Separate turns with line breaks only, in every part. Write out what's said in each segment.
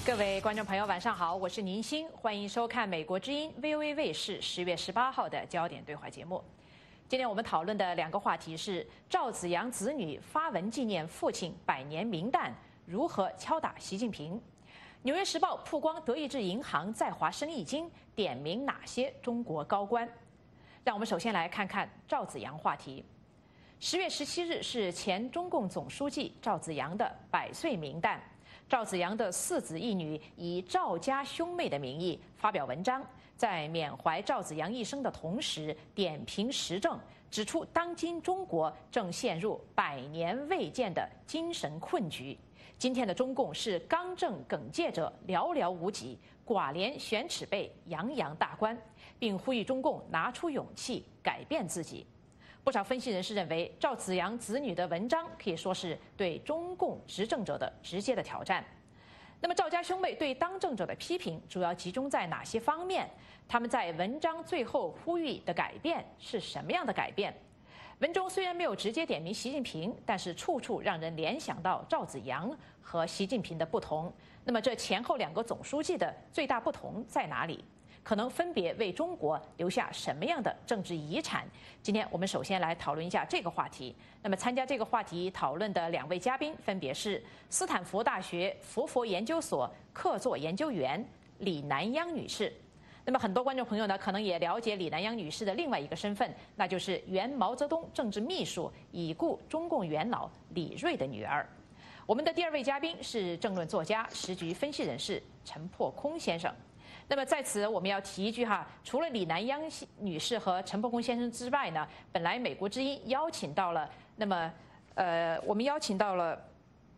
各位观众朋友，晚上好，我是宁欣，欢迎收看美国之音 VOA 卫视10月18号的焦点对话节目。今天我们讨论的两个话题是赵紫阳子女发文纪念父亲100年冥诞，如何敲打习近平。《纽约时报》曝光德意志银行在华生意经，点名哪些中国高官。让我们首先来看看赵紫阳话题。10月17日是前中共总书记赵紫阳的100岁冥诞。赵紫阳的4子1女以赵家兄妹的名义发表文章，在缅怀赵紫阳一生的同时，点评时政，指出当今中国正陷入100年未见的精神困局。今天的中共是刚正耿介者寥寥无几，寡廉鲜耻辈洋洋大观，并呼吁中共拿出勇气改变自己。不少分析人士认为，赵紫阳子女的文章可以说是对中共执政者的直接的挑战。那么，赵家兄妹对当政者的批评主要集中在哪些方面？他们在文章最后呼吁的改变是什么样的改变？文中虽然没有直接点名习近平，但是处处让人联想到赵紫阳和习近平的不同。那么，这前后2个总书记的最大不同在哪里？可能分别为中国留下什么样的政治遗产？今天我们首先来讨论一下这个话题。那么，参加这个话题讨论的2位嘉宾分别是斯坦福大学佛佛研究所客座研究员李南央女士。那么，很多观众朋友呢，可能也了解李南央女士的另外一个身份，那就是原毛泽东政治秘书、已故中共元老李锐的女儿。我们的第2位嘉宾是政论作家、时局分析人士陈破空先生。那么在此我们要提一句哈，除了李南央女士和陈破空先生之外呢，本来美国之音邀请到了，我们邀请到了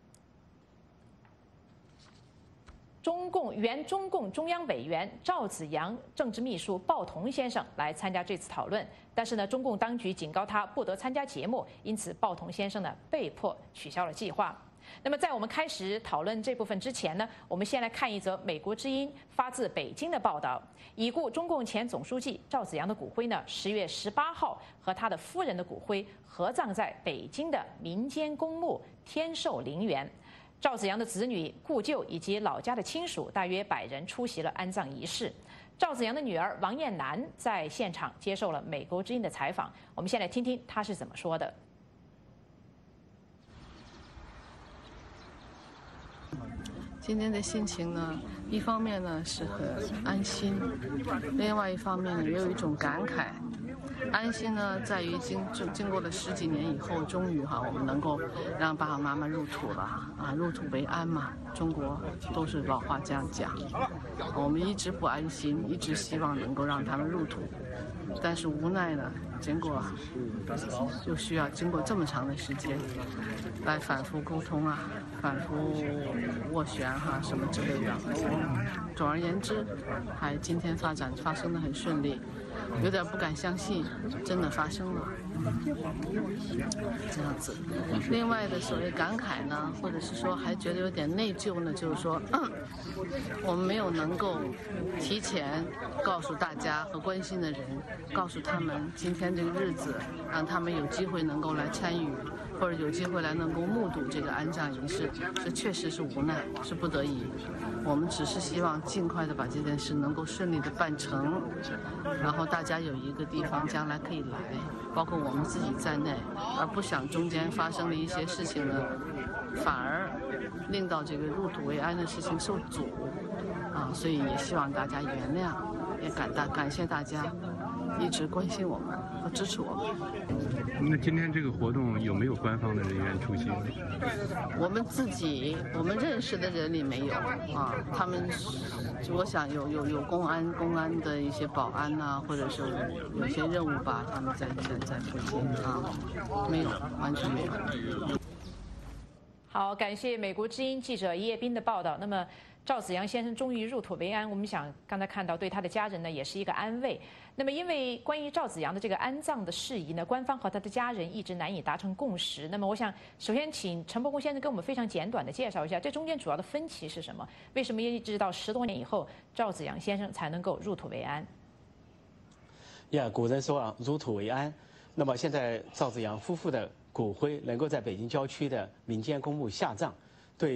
中共中央委员赵紫阳政治秘书鲍同先生来参加这次讨论，但是呢，中共当局警告他不得参加节目，因此鲍同先生呢被迫取消了计划。那么，在我们开始讨论这部分之前呢，我们先来看一则美国之音发自北京的报道。已故中共前总书记赵紫阳的骨灰呢，10月18号和他的夫人的骨灰合葬在北京的民间公墓天寿陵园。赵紫阳的子女、故旧以及老家的亲属大约100人出席了安葬仪式。赵紫阳的女儿王艳楠在现场接受了美国之音的采访，我们先来听听她是怎么说的。
今天的心情呢，一方面呢是很安心，另外一方面呢也有一种感慨。安心呢在于经过了10几年以后，终于我们能够让爸爸妈妈入土了啊，入土为安嘛。中国都是老话这样讲。我们一直不安心，一直希望能够让他们入土，但是无奈呢，就需要经过这么长的时间来反复沟通啊，反复斡旋什么之类的。总而言之，今天发生得很顺利，有点不敢相信，真的发生了。这样子。另外的所谓感慨呢，或者是说还觉得有点内疚呢，就是说，我们没有能够提前告诉大家和关心的人，告诉他们今天这个日子，让他们有机会能够来参与，或者有机会来能够目睹这个安葬仪式，这确实是无奈，是不得已。我们只是希望尽快的把这件事能够顺利的办成，然后大家有一个地方将来可以来，包括我们自己在内，而不想中间发生的一些事情呢，反而令到这个入土为安的事情受阻所以也希望大家原谅，也感谢大家一直关心我们和支持我们。
那今天这个活动有没有官方的人员出席？
我们认识的人里没有他们我想有公安的一些保安或者是有些任务吧，他们在附近没有，完全没有。
好，感谢美国之音记者叶斌的报道。那么，赵紫阳先生终于入土为安，我们想刚才看到对他的家人呢也是一个安慰。那么，因为关于赵紫阳的这个安葬的事宜呢，官方和他的家人一直难以达成共识。那么，我想首先请陈伯公先生给我们非常简短的介绍一下，这中间主要的分歧是什么？为什么一直到10多年以后，赵紫阳先生才能够入土为安？
古人说入土为安。那么现在赵紫阳夫妇的骨灰能够在北京郊区的民间公墓下葬，对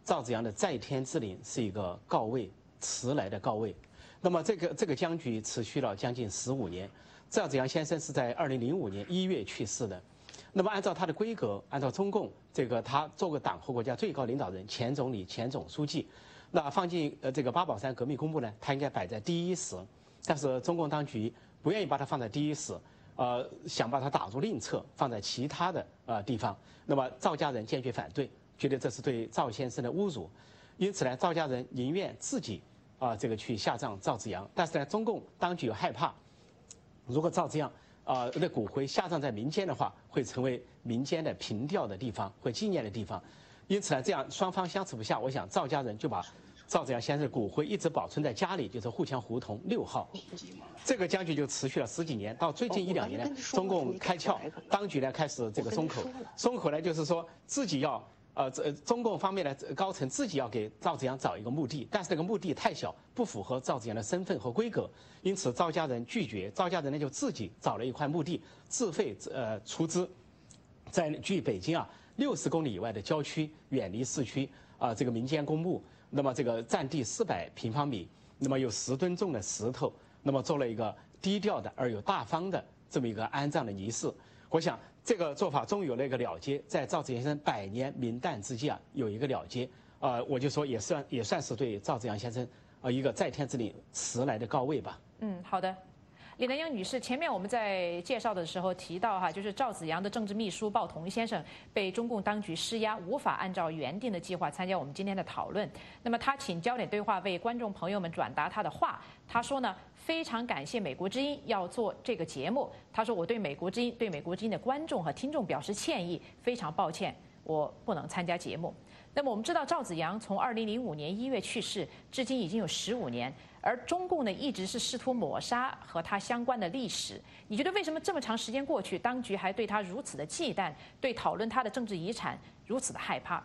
赵子阳的在天之灵是一个告慰，迟来的告慰。那么这个僵局持续了将近15年。赵子阳先生是在2005年1月去世的。那么按照他的规格，按照中共他做过党和国家最高领导人、前总理、前总书记，那放进这个八宝山革命公墓呢，他应该摆在第一时。但是中共当局不愿意把它放在第一时，想把它打入另册，放在其他的地方。那么赵家人坚决反对，觉得这是对赵先生的侮辱，因此呢，赵家人宁愿自己去下葬赵子阳。但是呢，中共当局又害怕，如果赵子阳的骨灰下葬在民间的话，会成为民间的凭吊的地方，会纪念的地方。因此呢，这样双方相持不下，我想赵家人就把赵子阳先生的骨灰一直保存在家里，就是沪江胡同6号。这个僵局就持续了10几年，到最近1、2年呢，中共开窍，当局呢开始松口。松口呢就是说自己要中共方面的高层自己要给赵子阳找一个墓地，但是这个墓地太小，不符合赵子阳的身份和规格，因此赵家人拒绝。赵家人呢就自己找了一块墓地，自费出资，距北京60公里以外的郊区，远离市区这个民间公墓。那么这个占地400平方米，那么有10吨重的石头，那么做了一个低调的而又大方的这么一个安葬的仪式。我想这个做法终于有了一个了结，在赵子阳先生100年冥诞之际有一个了结。我就说也算是对赵子阳先生一个在天之灵迟来的告慰吧。
好的。李南英女士，前面我们在介绍的时候提到就是赵子阳的政治秘书鲍同先生被中共当局施压，无法按照原定的计划参加我们今天的讨论。那么他请焦点对话为观众朋友们转达他的话，他说呢，非常感谢美国之音要做这个节目。他说我对美国之音的观众和听众表示歉意，非常抱歉，我不能参加节目。那么我们知道赵子阳从2005年1月去世，至今已经有15年。而中共呢，一直是试图抹杀和他相关的历史。你觉得为什么这么长时间过去，当局还对他如此的忌惮，对讨论他的政治遗产如此的害怕？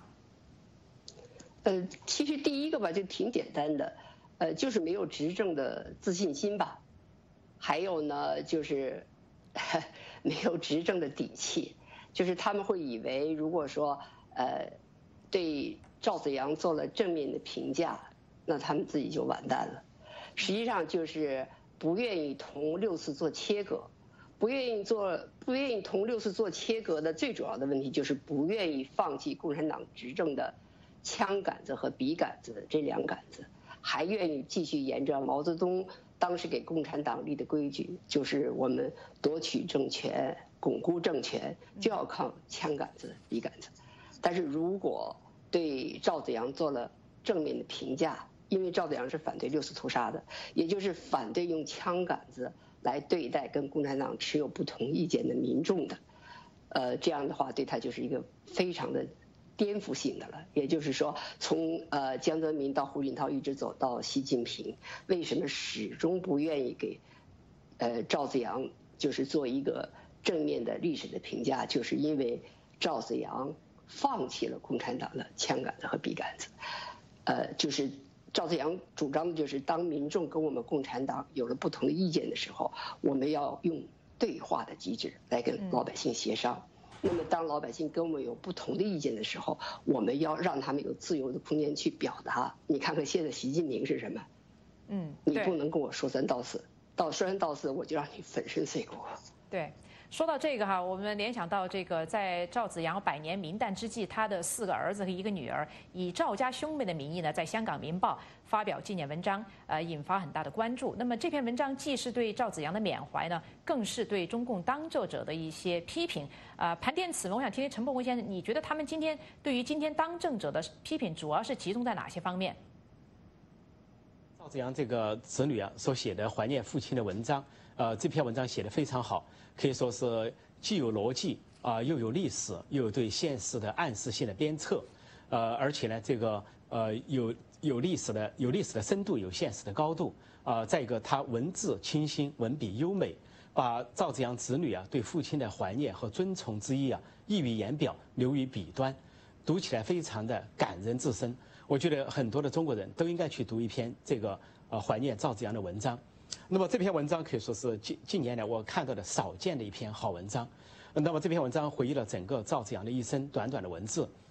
其实第一个吧，就挺简单的，就是没有执政的自信心吧。还有呢，就是没有执政的底气，就是他们会以为，如果说对赵子阳做了正面的评价，那他们自己就完蛋了。实际上就是不愿意同六四做切割，不愿意同六四做切割的最主要的问题就是不愿意放弃共产党执政的枪杆子和笔杆子这2杆子，还愿意继续沿着毛泽东当时给共产党立的规矩，就是我们夺取政权、巩固政权就要靠枪杆子、笔杆子。但是如果对赵子阳做了正面的评价，因为赵子阳是反对6四屠杀的，也就是反对用枪杆子来对待跟共产党持有不同意见的民众的，这样的话对他就是一个非常的颠覆性的了。也就是说，从江泽民到胡锦涛一直走到习近平，为什么始终不愿意给赵子阳就是做一个正面的历史的评价，就是因为赵子阳放弃了共产党的枪杆子和笔杆子，就是赵子阳主张的就是，当民众跟我们共产党有了不同的意见的时候，我们要用对话的机制来跟老百姓协商。那么，当老百姓跟我们有不同的意见的时候，我们要让他们有自由的空间去表达。你看看现在习近平是什么？你不能跟我说三道四，说三道四我就让你粉身碎骨。
对。说到这个我们联想到这个，在赵子阳100年冥诞之际，他的4个儿子和1个女儿以赵家兄妹的名义呢，在香港《明报》发表纪念文章，引发很大的关注。那么这篇文章既是对赵子阳的缅怀呢，更是对中共当政者的一些批评。盘点此文，我想听听陈伯宏先生，你觉得他们对于今天当政者的批评，主要是集中在哪些方面？
赵子阳这个子女所写的怀念父亲的文章，这篇文章写得非常好，可以说是既有逻辑又有历史，又有对现实的暗示性的鞭策，而且呢，这个有历史的深度，有现实的高度，再一个他文字清新，文笔优美，把赵子阳子女对父亲的怀念和尊崇之意溢于言表，流于笔端，读起来非常的感人至深。我觉得很多的中国人都应该去读一篇这个怀念赵子阳的文章。那么这篇文章可以说是近年来我看到的少见的一篇好文章。那么这篇文章回忆了整个赵子阳的一生，短短的文字，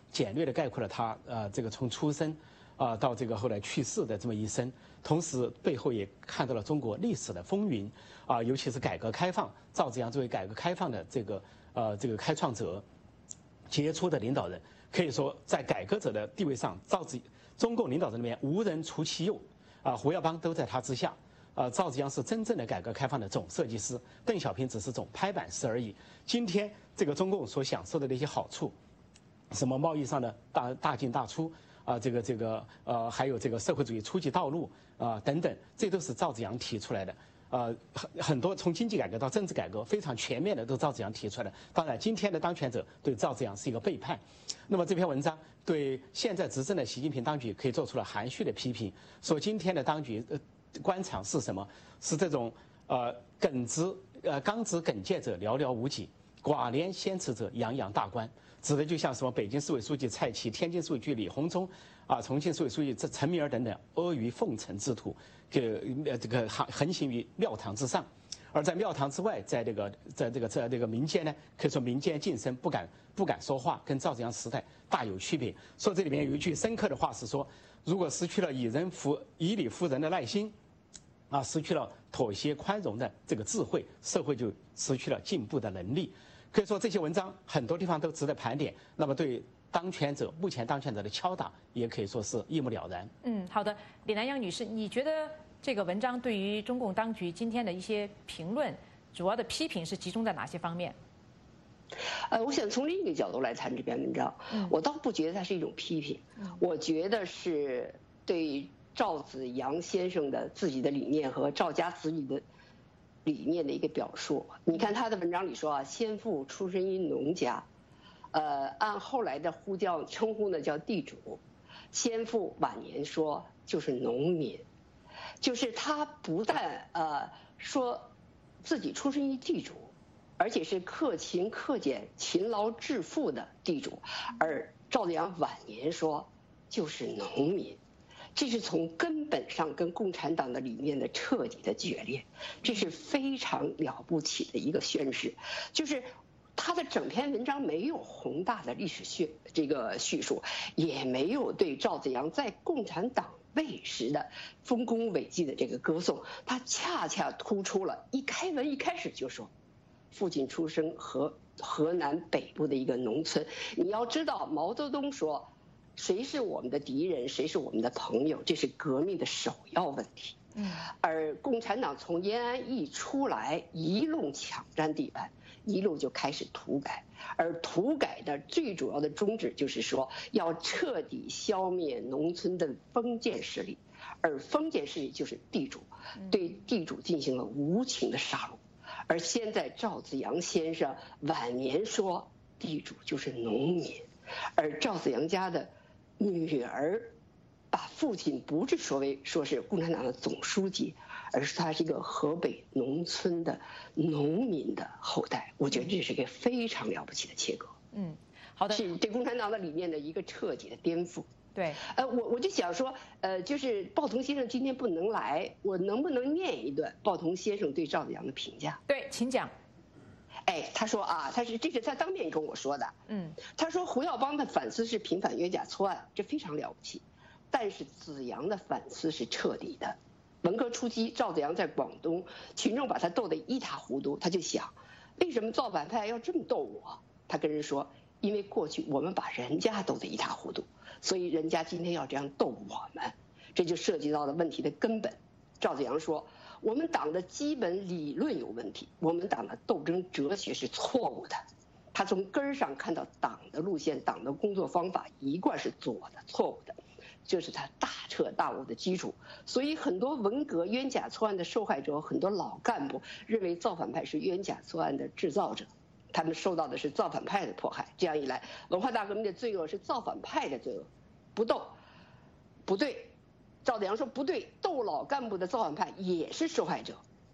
简略地概括了他这个从出生到这个后来去世的这么一生，同时背后也看到了中国历史的风云尤其是改革开放，赵紫阳作为改革开放的这个开创者、杰出的领导人，可以说在改革者的地位上，中共领导人里面无人除其右胡耀邦都在他之下。赵紫阳是真正的改革开放的总设计师，邓小平只是总拍板师而已。今天这个中共所享受的那些好处，什么贸易上的大进大出还有这个社会主义初级道路等等，这都是赵紫阳提出来的。很多从经济改革到政治改革非常全面的都赵紫阳提出来的。当然，今天的当权者对赵紫阳是一个背叛。那么这篇文章对现在执政的习近平当局可以做出了含蓄的批评，说今天的当局官场是什么？是这种刚直耿介者寥寥无几，寡廉鲜耻者洋洋大观，指的就像什么北京市委书记蔡奇、天津市委书记李鸿忠重庆市委书记陈敏尔等等阿谀奉承之徒，这个横行于庙堂之上，而在庙堂之外，在这个民间呢，可以说民间晋升不敢说话，跟赵紫阳时代大有区别。说这里面有一句深刻的话是说，如果失去了以理服人的耐心，失去了妥协宽容的这个智慧，社会就失去了进步的能力。可以说这些文章很多地方都值得盘点。那么对目前当权者的敲打，也可以说是一目了然。
好的，李南阳女士，你觉得这个文章对于中共当局今天的一些评论，主要的批评是集中在哪些方面？
我想从另一个角度来谈这篇文章，我倒不觉得它是一种批评，我觉得是对赵紫阳先生的自己的理念和赵家子女的理念的一个表述。你看他的文章里说先父出身于农家，按后来的称呼呢叫地主，先父晚年说就是农民，就是他不但说自己出身于地主，而且是克勤克俭、勤劳致富的地主，而赵紫阳晚年说就是农民。这是从根本上跟共产党的理念的彻底的决裂，这是非常了不起的一个宣示。就是他的整篇文章没有宏大的历史叙述，也没有对赵紫阳在共产党位时的丰功伟绩的这个歌颂，他恰恰突出了一开始就说，父亲出生河南北部的一个农村。你要知道，毛泽东说，谁是我们的敌人，谁是我们的朋友，这是革命的首要问题。而共产党从延安一出来，一路抢占地盘，一路就开始土改，而土改的最主要的宗旨就是说，要彻底消灭农村的封建势力，而封建势力就是地主，对地主进行了无情的杀戮。而现在赵紫阳先生晚年说，地主就是农民，而赵紫阳家的女儿把父亲不是说是共产党的总书记，而是他是一个河北农村的农民的后代。我觉得这是一个非常了不起的切割。
好的，
是对共产党的理念的一个彻底的颠覆。
对，
我就想说，就是鲍同先生今天不能来，我能不能念一段鲍同先生对赵紫阳的评价？
对，请讲。
他说这是他当面跟我说的。他说胡耀邦的反思是平反冤假错案，这非常了不起，但是紫阳的反思是彻底的。文革初期，赵紫阳在广东，群众把他斗得一塌糊涂，他就想，为什么造反派要这么斗我？他跟人说，因为过去我们把人家斗得一塌糊涂，所以人家今天要这样斗我们，这就涉及到了问题的根本。赵紫阳说，我们党的基本理论有问题，我们党的斗争哲学是错误的。他从根儿上看到党的路线、党的工作方法一贯是错误的，这是他大彻大悟的基础。所以很多文革冤假错案的受害者，很多老干部认为造反派是冤假错案的制造者，他们受到的是造反派的迫害。这样一来，文化大革命的罪恶是造反派的罪恶，不对。赵紫阳说不对，斗老干部的造反派也是受害者，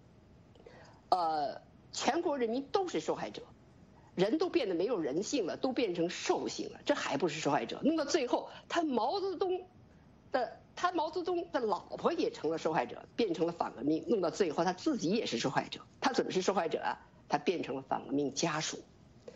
全国人民都是受害者，人都变得没有人性了，都变成兽性了，这还不是受害者？弄到最后，他毛泽东的老婆也成了受害者，变成了反革命，弄到最后他自己也是受害者。他怎么是受害者啊？他变成了反革命家属。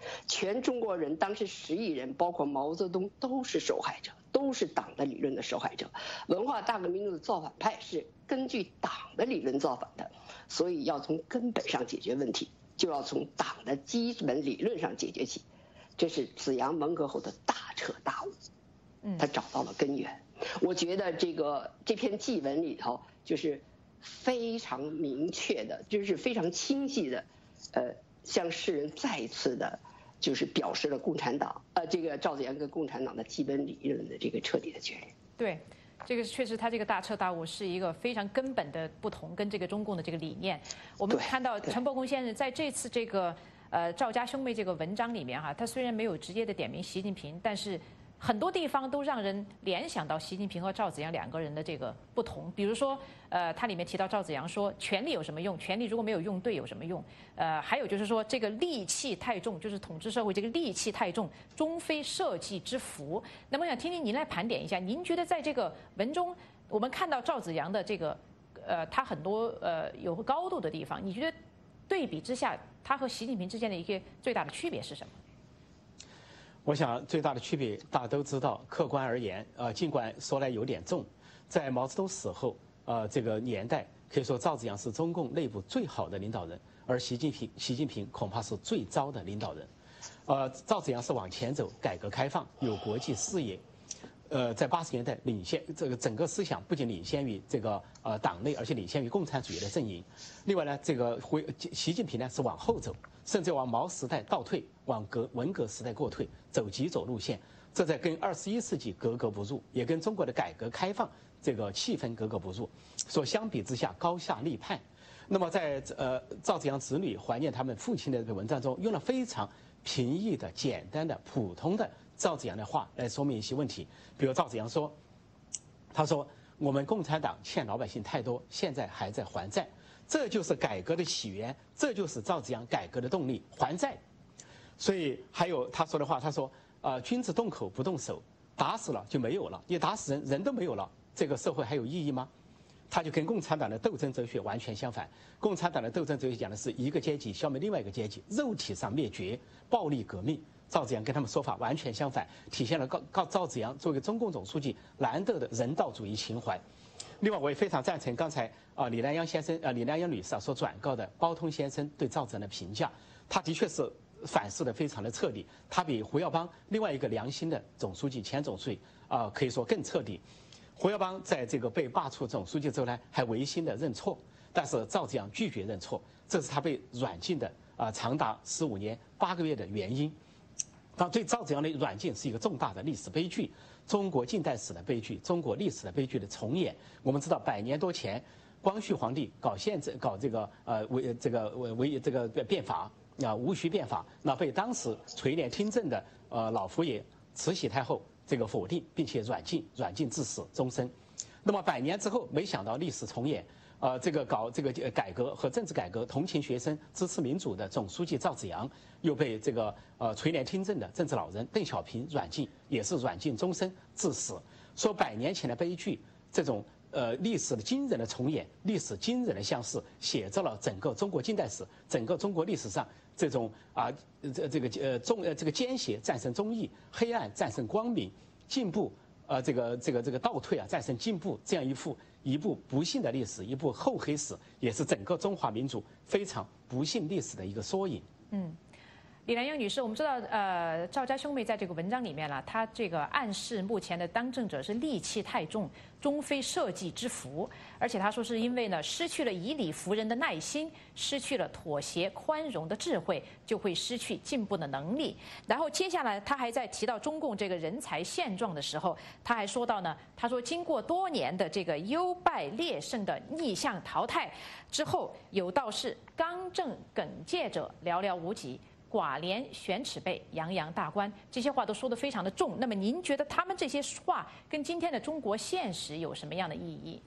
全中国人当时10亿人，包括毛泽东都是受害者，都是党的理论的受害者。文化大革命中的造反派是根据党的理论造反的，所以要从根本上解决问题，就要从党的基本理论上解决起。这是子阳文革后的大彻大悟，他找到了根源。我觉得这篇祭文里头就是非常明确的，就是非常清晰的，向世人再一次的，就是表示了共产党这个赵紫阳跟共产党的基本理论的这个彻底的决裂。
对，这个确实他这个大彻大悟是一个非常根本的不同，跟这个中共的这个理念。我们看到陈伯公先生在这次这个赵家兄妹这个文章里面哈，他虽然没有直接的点名习近平，但是很多地方都让人联想到习近平和赵紫阳2个人的这个不同。比如说，它里面提到赵紫阳说，权力有什么用？权力如果没有用对有什么用？还有就是说，这个戾气太重，就是统治社会这个戾气太重，终非社稷之福。那么我想听听您来盘点一下，您觉得在这个文中，我们看到赵紫阳的这个他很多有高度的地方，你觉得对比之下，他和习近平之间的一个最大的区别是什么？
我想最大的区别大家都知道，客观而言，尽管说来有点重，在毛泽东死后，这个年代可以说赵紫阳是中共内部最好的领导人，而习近平恐怕是最糟的领导人。赵紫阳是往前走，改革开放，有国际视野，在80年代领先这个整个思想不仅领先于这个党内，而且领先于共产主义的阵营。另外呢，这个习近平呢是往后走，甚至往毛时代倒退，往文革时代过退，走极左路线。这在跟21世纪格格不入，也跟中国的改革开放这个气氛格格不入。说相比之下高下立判。那么在赵紫阳子女怀念他们父亲的这个文章中，用了非常平易的、简单的、普通的赵紫阳的话来说明一些问题。比如赵紫阳说，他说我们共产党欠老百姓太多，现在还在还债，这就是改革的起源，这就是赵紫阳改革的动力，还债。所以还有他说的话，他说君子动口不动手，打死了就没有了，你打死人，人都没有了，这个社会还有意义吗？他就跟共产党的斗争哲学完全相反。共产党的斗争哲学讲的是一个阶级消灭另外一个阶级，肉体上灭绝，暴力革命。赵紫阳跟他们说法完全相反，体现了赵紫阳作为中共总书记难得的人道主义情怀。另外，我也非常赞成刚才李南阳女士所转告的包通先生对赵紫阳的评价，他的确是反思的非常的彻底，他比胡耀邦另外一个良心的总书记前总书记可以说更彻底。胡耀邦在这个被罢黜总书记之后呢，还违心的认错，但是赵紫阳拒绝认错，这是他被软禁的长达15年8个月的原因。对赵紫阳的软禁是一个重大的历史悲剧，中国近代史的悲剧，中国历史的悲剧的重演。我们知道100年多前，光绪皇帝搞这个变法戊戌变法，那被当时垂帘听政的老佛爷慈禧太后这个否定，并且软禁致死终身。那么100年之后，没想到历史重演。搞这个改革和政治改革，同情学生、支持民主的总书记赵紫阳，又被这个垂帘听政的政治老人邓小平软禁，也是软禁终身致死。说100年前的悲剧，这种历史的惊人的重演，历史惊人的相似，写照了整个中国近代史、整个中国历史上这种这个奸邪战胜忠义，黑暗战胜光明，进步这个倒退战胜进步，这样一部不幸的历史，一部厚黑史，也是整个中华民族非常不幸历史的一个缩影。
李兰英女士，我们知道，赵家兄妹在这个文章里面了，他这个暗示目前的当政者是戾气太重，终非社稷之福，而且他说是因为呢失去了以理服人的耐心，失去了妥协宽容的智慧，就会失去进步的能力。然后接下来他还在提到中共这个人才现状的时候，他还说到呢，他说经过多年的这个优败劣胜的逆向淘汰之后，有道是刚正耿介者寥寥无几，寡廉悬齿辈，洋洋大观，这些话都说得非常的重。那么您觉得他们这些话跟今天的中国现实有什么样的意义？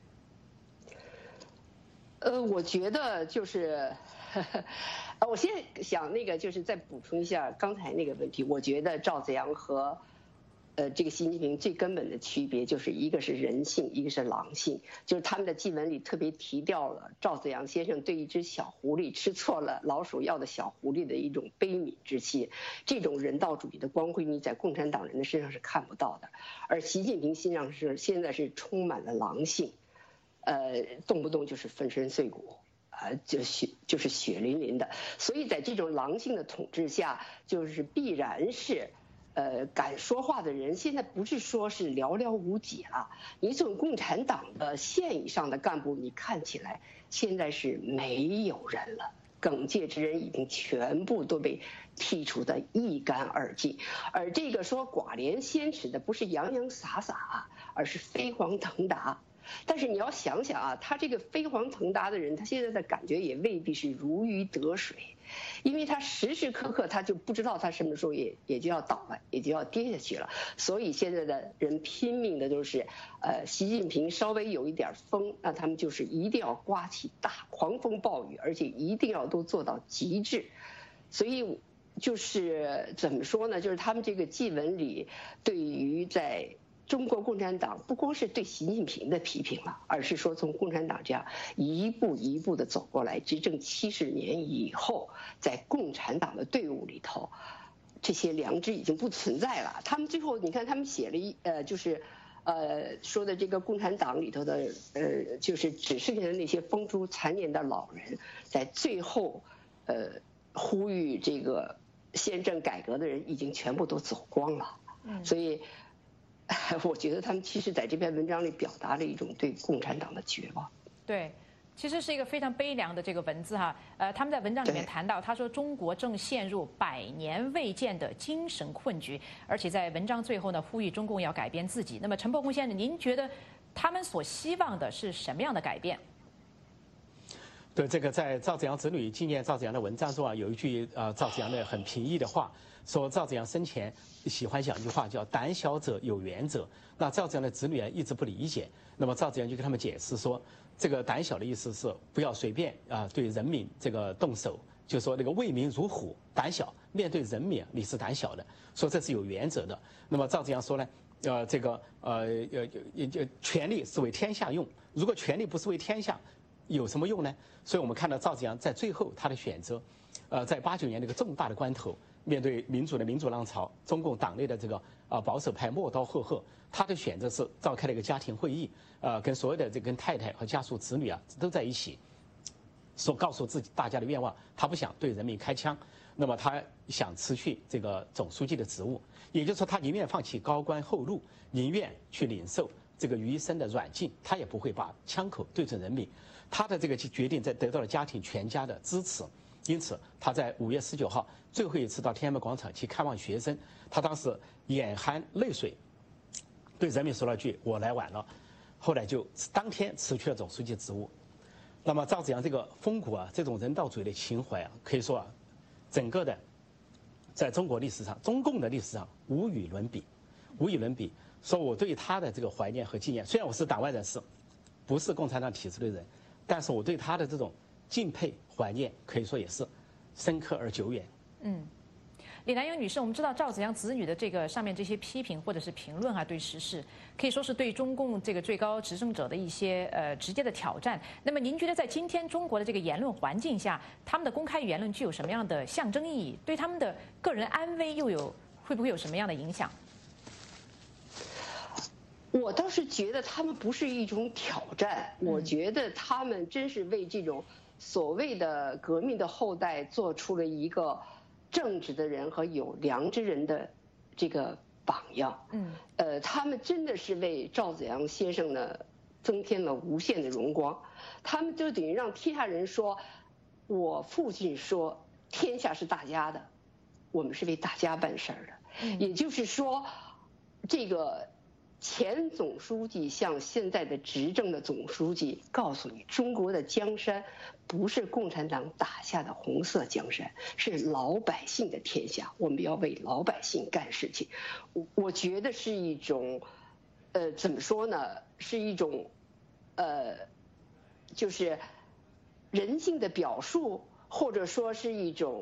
我觉得就是我先想就是再补充一下刚才那个问题。我觉得赵紫阳和这个习近平最根本的区别就是一个是人性，一个是狼性。就是他们的祭文里特别提到了赵紫阳先生对一只小狐狸吃错了老鼠药的小狐狸的一种悲悯之心，这种人道主义的光辉你在共产党人的身上是看不到的。而习近平身上现在是充满了狼性，动不动就是粉身碎骨。就是血淋淋的，所以在这种狼性的统治下，就是必然是，敢说话的人现在不是说是寥寥无几了。你从共产党的县以上的干部，你看起来现在是没有人了，耿介之人已经全部都被剔除得一干二净。而这个说寡廉鲜耻的，不是洋洋洒洒，而是飞黄腾达。但是你要想想啊，他这个飞黄腾达的人，他现在的感觉也未必是如鱼得水，因为他时时刻刻他就不知道他什么时候也就要倒了，也就要跌下去了。所以现在的人拼命的都是，习近平稍微有一点风，那他们就是一定要刮起大狂风暴雨，而且一定要都做到极致。所以就是怎么说呢？就是他们这个祭文里对于在中国共产党不光是对习近平的批评了，而是说从共产党这样一步一步的走过来，执政70年以后，在共产党的队伍里头，这些良知已经不存在了。他们最后你看，他们写了说的这个共产党里头的就是只剩下的那些风烛残年的老人，在最后呼吁这个宪政改革的人已经全部都走光了。所以我觉得他们其实在这篇文章里表达了一种对共产党的绝望。
对，其实是一个非常悲凉的这个文字哈。他们在文章里面谈到，他说中国正陷入100年未见的精神困局，而且在文章最后呢，呼吁中共要改变自己。那么陈伯公先生，您觉得他们所希望的是什么样的改变？
对，这个在赵紫阳子女纪念赵紫阳的文章中啊，有一句赵紫阳的很平易的话，说赵紫阳生前喜欢讲一句话叫“胆小者有缘者”。那赵紫阳的子女啊一直不理解，那么赵紫阳就跟他们解释说，这个胆小的意思是不要随便对人民这个动手，就说那个为民如虎，胆小，面对人民你是胆小的，说这是有原则的。那么赵紫阳说呢，权力是为天下用，如果权力不是为天下，有什么用呢？所以我们看到赵紫阳在最后他的选择，在89年那个重大的关头，面对民主的民主浪潮，中共党内的这个保守派磨刀霍霍，他的选择是召开了一个家庭会议，跟所有的跟太太和家属子女都在一起，告诉自己大家的愿望，他不想对人民开枪，那么他想辞去这个总书记的职务，也就是说他宁愿放弃高官厚禄，宁愿去领受这个余生的软禁，他也不会把枪口对准人民。他的这个决定在得到了家庭全家的支持，因此他在5月19号最后一次到天安门广场去看望学生，他当时眼含泪水，对人民说了句“我来晚了”，后来就当天辞去了总书记职务。那么赵紫阳这个风骨这种人道主义的情怀可以说整个的在中国历史上、中共的历史上无与伦比，无与伦比。说我对他的这个怀念和纪念，虽然我是党外人士，不是共产党体制的人，但是我对他的这种敬佩、怀念，可以说也是深刻而久远。
李南英女士，我们知道赵紫阳子女的这个上面这些批评或者是评论对时事，可以说是对中共这个最高执政者的一些直接的挑战。那么您觉得在今天中国的这个言论环境下，他们的公开言论具有什么样的象征意义？对他们的个人安危会不会有什么样的影响？
我倒是觉得他们不是一种挑战，我觉得他们真是为这种所谓的革命的后代做出了一个正直的人和有良知人的这个榜样。他们真的是为赵紫阳先生呢增添了无限的荣光。他们就等于让天下人说，我父亲说天下是大家的，我们是为大家办事儿的。也就是说，这个前总书记向现在的执政的总书记告诉你，中国的江山不是共产党打下的红色江山，是老百姓的天下，我们要为老百姓干事情。我觉得是一种怎么说呢，是一种就是人性的表述，或者说是一种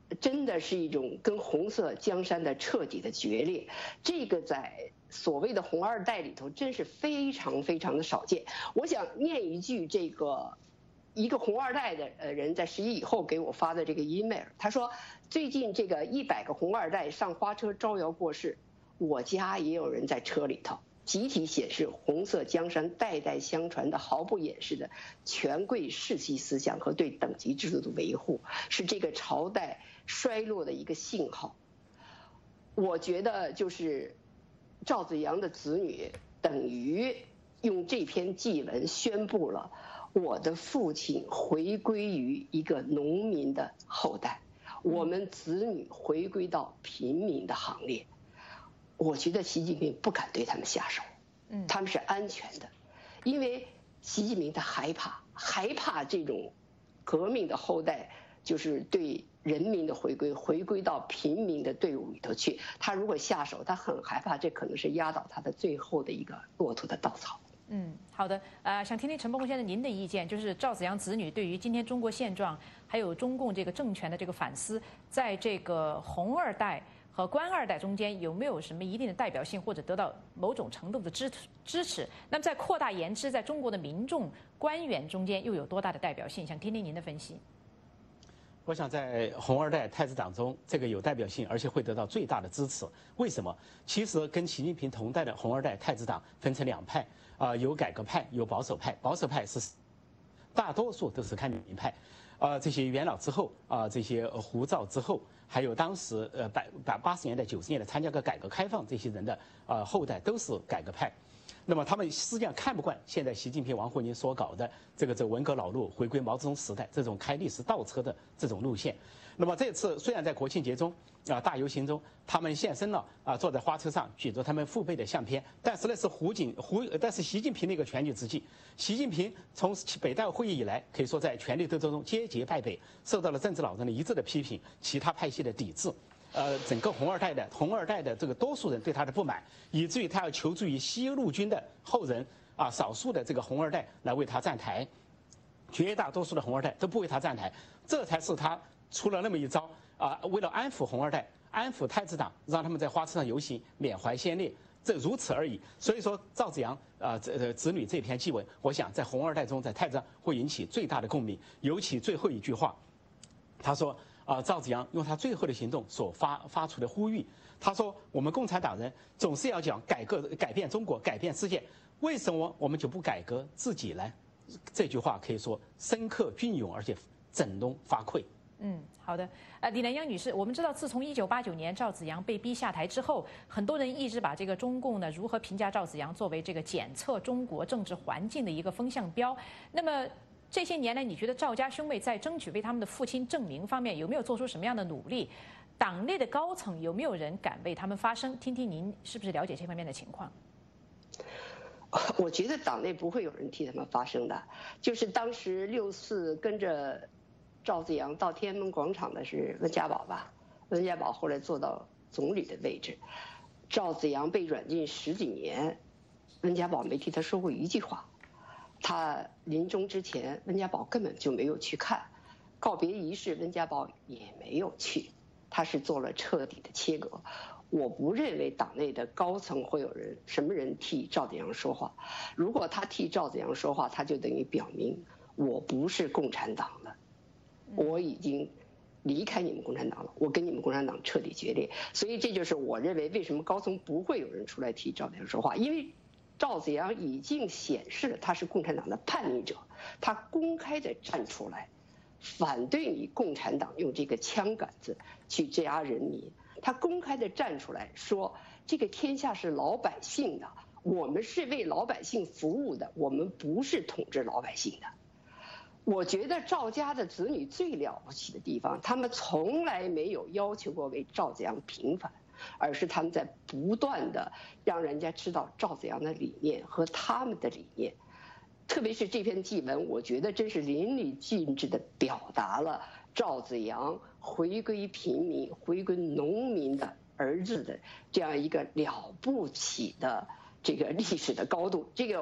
真的是一种跟红色江山的彻底的决裂。这个在所谓的红二代里头，真是非常非常的少见。我想念一句一个红二代的人在11以后给我发的这个 email， 他说最近这个100个红二代上花车招摇过市，我家也有人在车里头，集体显示红色江山代代相传的毫不掩饰的权贵世袭思想和对等级制度的维护，是这个朝代衰落的一个信号。我觉得就是赵子阳的子女等于用这篇祭文宣布了我的父亲回归于一个农民的后代，我们子女回归到平民的行列。我觉得习近平不敢对他们下手，他们是安全的，因为习近平他害怕这种革命的后代就是对人民的回归到平民的队伍里头去。他如果下手，他很害怕，这可能是压倒他的最后的一个骆驼的稻草。
好的，想听听陈伯宏先生您的意见，就是赵紫阳子女对于今天中国现状，还有中共这个政权的这个反思，在这个红二代和官二代中间有没有什么一定的代表性，或者得到某种程度的支持？那么在扩大言之，在中国的民众官员中间又有多大的代表性？想听听您的分析。
我想在红二代太子党中，这个有代表性，而且会得到最大的支持。为什么？其实跟习近平同代的红二代太子党分成两派，有改革派，有保守派。保守派是大多数都是看民派，这些元老之后这些胡兆之后，还有当时80年代、90年代参加过改革开放这些人的后代都是改革派。那么他们实际上看不惯现在习近平、王沪宁所搞的这个文革老路、回归毛泽东时代这种开历史倒车的这种路线。那么这次虽然在国庆节中大游行中他们现身了坐在花车上举着他们父辈的相片，但是呢是但是习近平那个权宜之计。习近平从北戴会议以来，可以说在权力斗争中节节败北，受到了政治老人的一致的批评，其他派系的抵制。整个红二代的这个多数人对他的不满，以至于他要求助于西路军的后人少数的这个红二代来为他站台，绝大多数的红二代都不为他站台，这才是他出了那么一招为了安抚红二代，安抚太子党，让他们在花车上游行，缅怀先烈，这如此而已。所以说赵紫阳子女这篇祭文，我想在红二代中，在太子上会引起最大的共鸣，尤其最后一句话，他说。赵紫阳用他最后的行动所发出的呼吁，他说：“我们共产党人总是要讲改变中国，改变世界，为什么我们就不改革自己呢？”这句话可以说深刻隽永，而且整容发聩。
好的。李南央女士，我们知道，自从1989年赵紫阳被逼下台之后，很多人一直把这个中共呢如何评价赵紫阳作为这个检测中国政治环境的一个风向标。那么这些年来，你觉得赵家兄妹在争取为他们的父亲正名方面有没有做出什么样的努力？党内的高层有没有人敢为他们发声？听听您是不是了解这方面的情况？
我觉得党内不会有人替他们发声的。就是当时6·4跟着赵紫阳到天安门广场的是温家宝吧？温家宝后来做到总理的位置，赵紫阳被软禁10几年，温家宝没替他说过一句话。他临终之前，温家宝根本就没有去看，告别仪式温家宝也没有去，他是做了彻底的切割。我不认为党内的高层会有什么人替赵紫阳说话。如果他替赵紫阳说话，他就等于表明我不是共产党了，我已经离开你们共产党了，我跟你们共产党彻底决裂。所以这就是我认为为什么高层不会有人出来替赵紫阳说话，因为赵紫阳已经显示了他是共产党的叛逆者，他公开的站出来反对你共产党用这个枪杆子去镇压人民，他公开的站出来说这个天下是老百姓的，我们是为老百姓服务的，我们不是统治老百姓的。我觉得赵家的子女最了不起的地方，他们从来没有要求过为赵紫阳平反，而是他们在不断的让人家知道赵紫阳的理念和他们的理念。特别是这篇祭文，我觉得真是淋漓尽致地表达了赵紫阳回归平民、回归农民的儿子的这样一个了不起的这个历史的高度。这个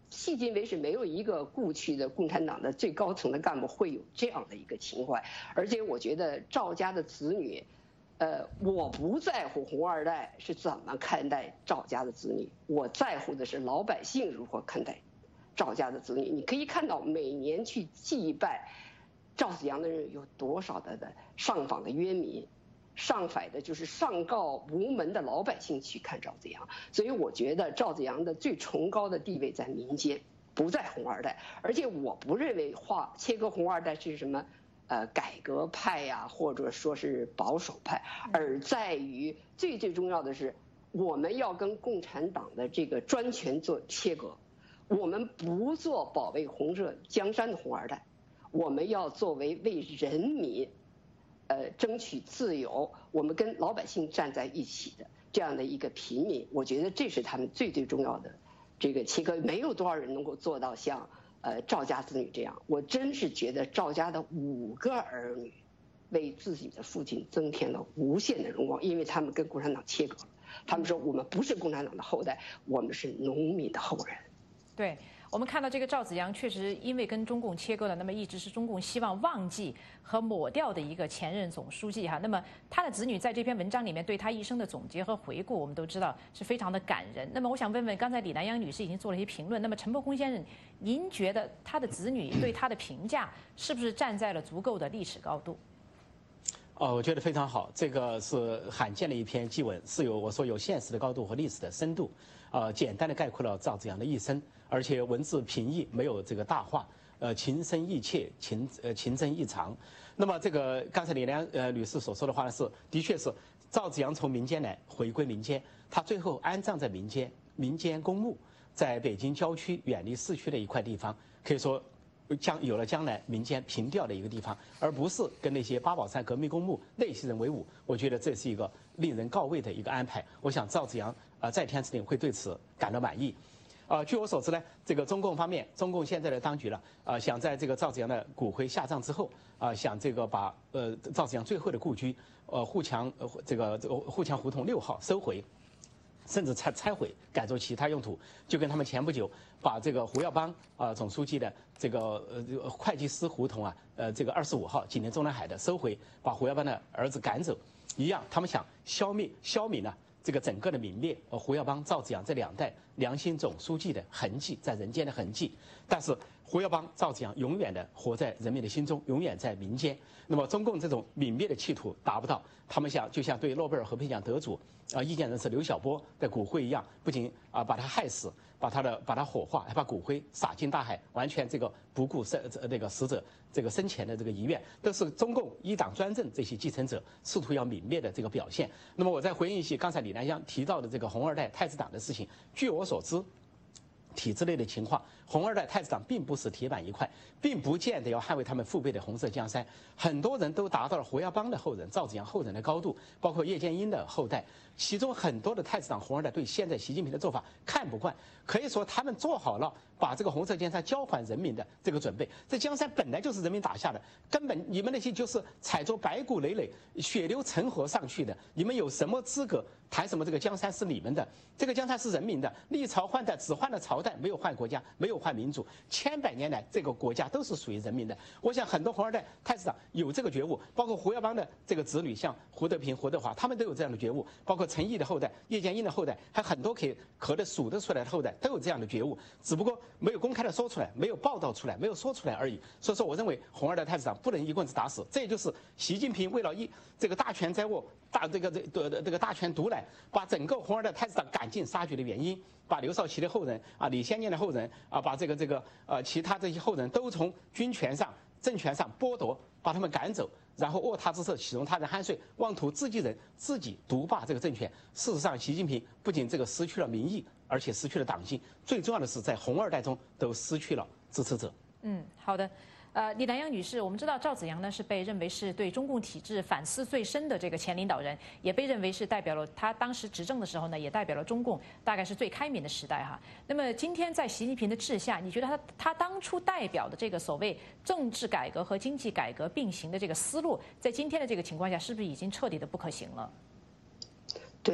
迄今为止没有一个故去的共产党的最高层的干部会有这样的一个情怀，而且我觉得赵家的子女，我不在乎红二代是怎么看待赵家的子女，我在乎的是老百姓如何看待赵家的子女。你可以看到每年去祭拜赵子阳的人有多少的上访的冤民。上访的就是上告无门的老百姓去看赵子阳，所以我觉得赵子阳的最崇高的地位在民间，不在红二代。而且我不认为切割红二代是什么改革派呀，或者说是保守派，而在于最重要的是，我们要跟共产党的这个专权做切割，我们不做保卫红色江山的红二代，我们要作为人民。争取自由，我们跟老百姓站在一起的这样的一个平民，我觉得这是他们最重要的这个切割。没有多少人能够做到像赵家子女这样。我真是觉得赵家的5个儿女为自己的父亲增添了无限的荣光，因为他们跟共产党切割了。他们说我们不是共产党的后代，我们是农民的后人。
对。我们看到这个赵子阳确实因为跟中共切割了，那么一直是中共希望忘记和抹掉的一个前任总书记哈。那么他的子女在这篇文章里面对他一生的总结和回顾，我们都知道是非常的感人。那么我想问问，刚才李南阳女士已经做了一些评论，那么陈伯公先生，您觉得他的子女对他的评价是不是站在了足够的历史高度？
我觉得非常好，这个是罕见的一篇祭文，是有现实的高度和历史的深度，简单的概括了赵子阳的一生，而且文字平易，没有这个大话，情深意切，情真意长。那么这个刚才李良女士所说的话呢，的确是赵子阳从民间来回归民间，他最后安葬在民间公墓，在北京郊区远离市区的一块地方，可以说。有了将来民间平调的一个地方，而不是跟那些八宝山革命公墓那些人为伍。我觉得这是一个令人告慰的一个安排。我想赵子阳在天之灵会对此感到满意。据我所知呢，这个中共方面，中共现在的当局呢，想在这个赵子阳的骨灰下葬之后，想这个把赵子阳最后的故居沪强胡同6号收回。甚至拆毁，改作其他用途，就跟他们前不久把这个胡耀邦总书记的这个会计师胡同这个25号济南中南海的收回，把胡耀邦的儿子赶走一样，他们想消弭呢这个整个的泯灭胡耀邦、赵子阳这2代良心总书记的痕迹，在人间的痕迹。但是胡耀邦、赵子阳永远的活在人民的心中，永远在民间。那么中共这种泯灭的企图达不到，他们就像对诺贝尔和平奖得主意见人士刘晓波的骨灰一样，不仅把他害死，把他火化，还把骨灰撒进大海，完全这个不顾那个死者这个生前的这个遗愿，都是中共一党专政这些继承者试图要泯灭的这个表现。那么我再回应一些刚才李南阳提到的这个红二代太子党的事情，据我所知。体制内的情况，红二代太子党并不是铁板一块，并不见得要捍卫他们父辈的红色江山。很多人都达到了胡耀邦的后人、赵子阳后人的高度，包括叶剑英的后代。其中很多的太子党红二代对现在习近平的做法看不惯，可以说他们做好了把这个红色江山交还人民的这个准备。这江山本来就是人民打下的，根本你们那些就是踩着白骨累累、血流成河上去的，你们有什么资格谈什么这个江山是你们的？这个江山是人民的，历朝换代只换了朝代，没有换国家，没有换民主，千百年来这个国家都是属于人民的。我想很多红二代太子党有这个觉悟，包括胡耀邦的这个子女，像胡德平、胡德华，他们都有这样的觉悟，包括陈毅的后代、叶剑英的后代，还很多可得数得出来的后代都有这样的觉悟，只不过没有公开的说出来，没有报道出来，没有说出来而已。所以说，我认为红二代太子党不能一棍子打死，这也就是习近平为了这个大权在握、这个大权独揽，把整个红二代太子党赶尽杀绝的原因。把刘少奇的后人李先念的后人把其他这些后人都从军权上、政权上剥夺，把他们赶走，然后卧榻之侧岂容他人酣睡，妄图自己人自己独霸这个政权。事实上，习近平不仅这个失去了民意，而且失去了党性，最重要的是在红二代中都失去了支持者。
好的。李南阳女士，我们知道赵子阳呢是被认为是对中共体制反思最深的这个前领导人，也被认为是代表了他当时执政的时候呢，也代表了中共大概是最开明的时代哈。那么今天在习近平的治下，你觉得他当初代表的这个所谓政治改革和经济改革并行的这个思路，在今天的这个情况下，是不是已经彻底的不可行了？
对，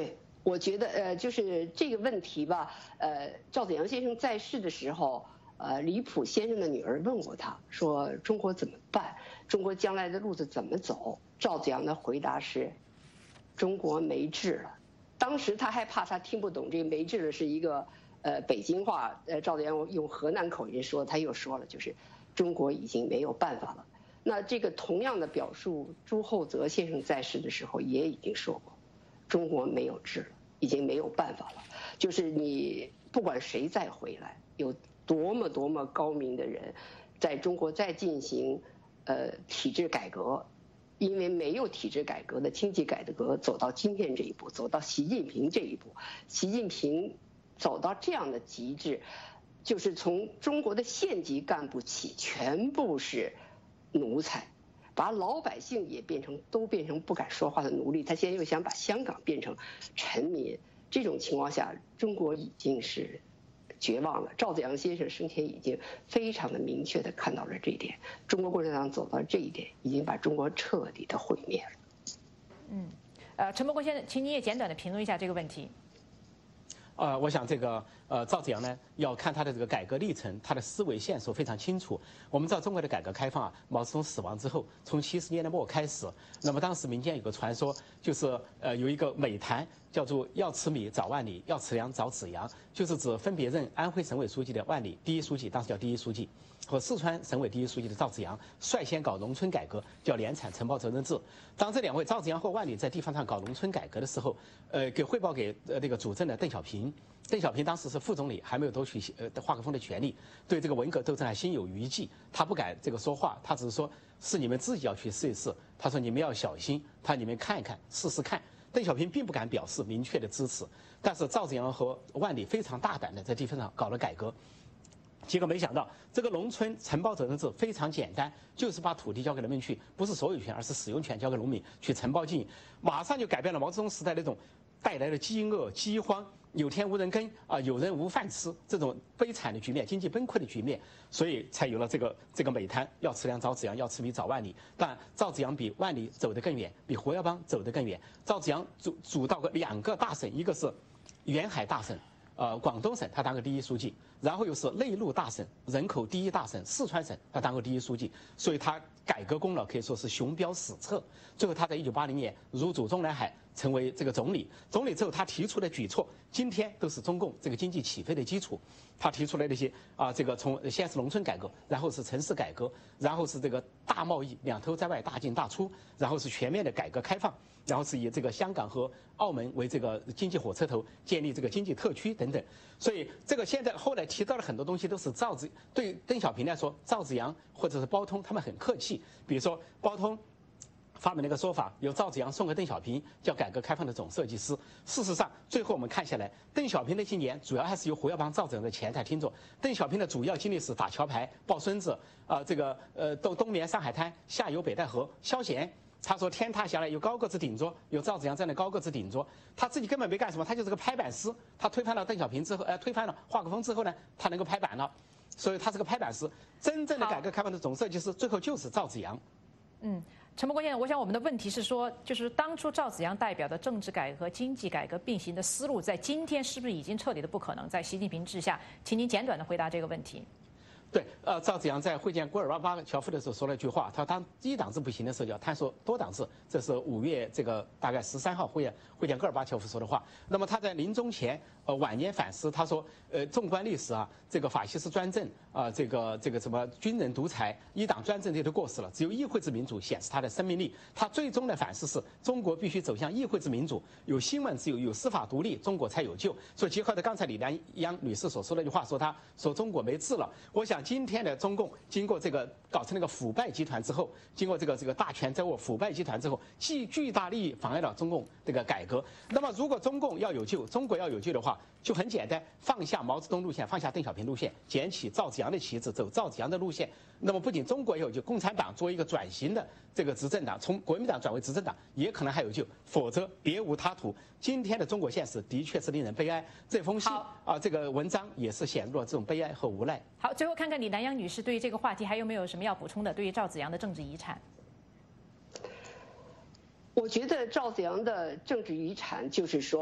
我觉得就是这个问题吧，赵紫阳先生在世的时候，李普先生的女儿问过他说中国怎么办？中国将来的路子怎么走？赵紫阳的回答是，中国没治了。当时他还怕他听不懂这个没治了是一个北京话，赵紫阳用河南口音说，他又说了就是中国已经没有办法了。那这个同样的表述，朱厚泽先生在世的时候也已经说过，中国没有治了，已经没有办法了。就是你不管谁再回来，有多么高明的人，在中国再进行体制改革，因为没有体制改革的经济改革走到今天这一步，走到习近平这一步，习近平走到这样的极致，就是从中国的县级干部起，全部是奴才，把老百姓也都变成不敢说话的奴隶。他现在又想把香港变成臣民，这种情况下，中国已经是绝望了。赵紫阳先生生前已经非常的明确的看到了这一点，中国共产党走到这一点，已经把中国彻底的毁灭了。
陈伯公先生，请你也简短的评论一下这个问题。
我想这个赵紫阳呢，要看他的这个改革历程，他的思维线索非常清楚。我们知道中国的改革开放啊，毛泽东死亡之后，从70年代末开始，那么当时民间有个传说，就是有一个美谈叫做要吃米找万里，要吃粮找紫阳，就是指分别任安徽省委书记的万里第一书记，当时叫第一书记，和四川省委第一书记的赵紫阳率先搞农村改革，叫联产承包责任制。当这两位赵紫阳和万里在地方上搞农村改革的时候，给汇报给那个主政的邓小平。邓小平当时是副总理，还没有夺取华国锋的权利，对这个文革斗争还心有余悸，他不敢这个说话，他只是说是你们自己要去试一试。他说你们要小心，他说你们看一看，试试看。邓小平并不敢表示明确的支持，但是赵紫阳和万里非常大胆的在地方上搞了改革。结果没想到，这个农村承包责任制非常简单，就是把土地交给人民去，不是所有权，而是使用权交给农民去承包经营，马上就改变了毛泽东时代那种带来的饥饿、饥荒、有田无人耕啊，有人无饭吃这种悲惨的局面，经济崩溃的局面，所以才有了这个美谈，要吃粮找紫阳，要吃米找万里。但赵紫阳比万里走得更远，比胡耀邦走得更远。赵紫阳主导过2个大省，一个是沿海大省。广东省他当过第一书记，然后又是内陆大省，人口第一大省四川省他当过第一书记，所以他改革功劳可以说是雄标史册。最后他在1980年入主中南海，成为这个总理。总理之后他提出的举措，今天都是中共这个经济起飞的基础。他提出来那些这个先是农村改革，然后是城市改革，然后是这个大贸易两头在外大进大出，然后是全面的改革开放。然后是以这个香港和澳门为这个经济火车头，建立这个经济特区等等。所以这个现在后来提到的很多东西都是对邓小平来说，赵紫阳或者是包通他们很客气。比如说包通发明了一个说法，由赵紫阳送给邓小平，叫改革开放的总设计师。事实上，最后我们看下来，邓小平那些年主要还是由胡耀邦、赵紫阳的前台听着。邓小平的主要经历是打桥牌、抱孙子，东面上海滩，下游北戴河，消闲。他说天塌下来有高个子顶着，有赵紫阳这样的高个子顶着，他自己根本没干什么，他就是个拍板师。他推翻了邓小平之后，推翻了华国锋之后呢，他能够拍板了，所以他是个拍板师。真正的改革开放的总设计师，最后就是赵紫阳。
陈伯公先生，我想我们的问题是说，就是当初赵紫阳代表的政治改革、经济改革并行的思路，在今天是不是已经彻底的不可能？在习近平治下，请您简短的回答这个问题。
对，赵紫阳在会见古尔巴乔夫的时候说了一句话，他说当一党制不行的时候，要探索多党制。这是5月大概13号会见戈尔巴乔夫说的话。那么他在临终前晚年反思，他说纵观历史啊，这个法西斯专政啊，这个什么军人独裁、一党专政这都过时了，只有议会制民主显示它的生命力。他最终的反思是中国必须走向议会制民主，有新闻自由，有司法独立，中国才有救。所以结合着刚才李南央女士所说的一句话，说中国没治了。我想今天的中共经过这个搞成那个腐败集团之后，经过这个大权在握腐败集团之后，巨大利益妨碍了中共这个改革。那么如果中国要有救的话，就很简单，放下毛泽东路线，放下邓小平路线，捡起赵紫阳的旗帜，走赵紫阳的路线。那么不仅中国有救，共产党作为一个转型的这个执政党，从国民党转为执政党，也可能还有救，否则别无他途。今天的中国现实的确是令人悲哀。这封信这个文章也是显露了这种悲哀和无奈。
好，最后看看李南央女士对于这个话题还有没有什么要补充的？对于赵紫阳的政治遗产，
我觉得赵紫阳的政治遗产就是说，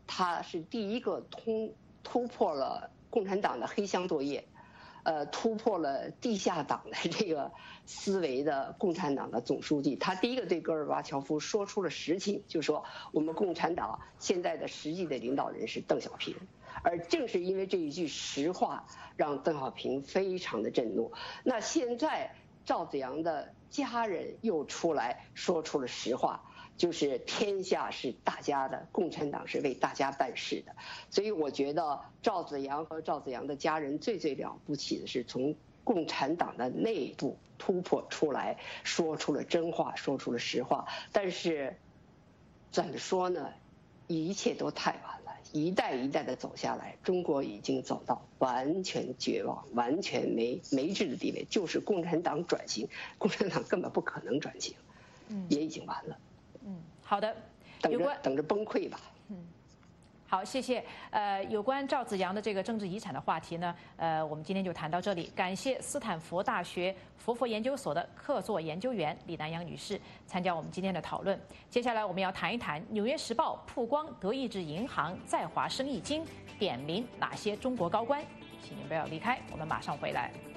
他是第一个突破了共产党的黑箱作业，突破了地下党的这个思维的共产党的总书记。他第一个对戈尔巴乔夫说出了实情，就说我们共产党现在的实际的领导人是邓小平。而正是因为这一句实话，让邓小平非常的震怒。那现在赵紫阳的家人又出来说出了实话，就是天下是大家的，共产党是为大家办事的。所以我觉得赵紫阳和赵紫阳的家人最了不起的是从共产党的内部突破出来，说出了真话，说出了实话。但是怎么说呢？一切都太晚了，一代一代的走下来，中国已经走到完全绝望、完全没治的地位，就是共产党转型，共产党根本不可能转型，也已经完了。
好的，
等着崩溃吧。
好，谢谢。有关赵紫阳的这个政治遗产的话题呢，我们今天就谈到这里。感谢斯坦福大学佛研究所的客座研究员李南阳女士参加我们今天的讨论。接下来我们要谈一谈《纽约时报》曝光德意志银行在华生意经，点名哪些中国高官。请您不要离开，我们马上回来。